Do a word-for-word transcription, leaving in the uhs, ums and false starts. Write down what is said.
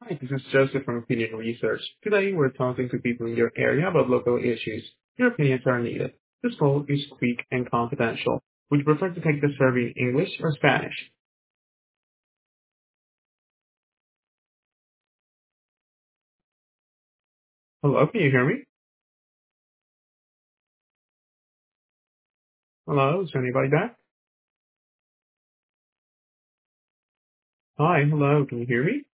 Hi, this is Joseph from Opinion Research. Today, we're talking to people in your area about local issues. Your opinions are needed. This call is quick and confidential. Would you prefer to take the survey in English or Spanish? Hello, can you hear me? Hello, is there anybody back? Hi, hello, can you hear me?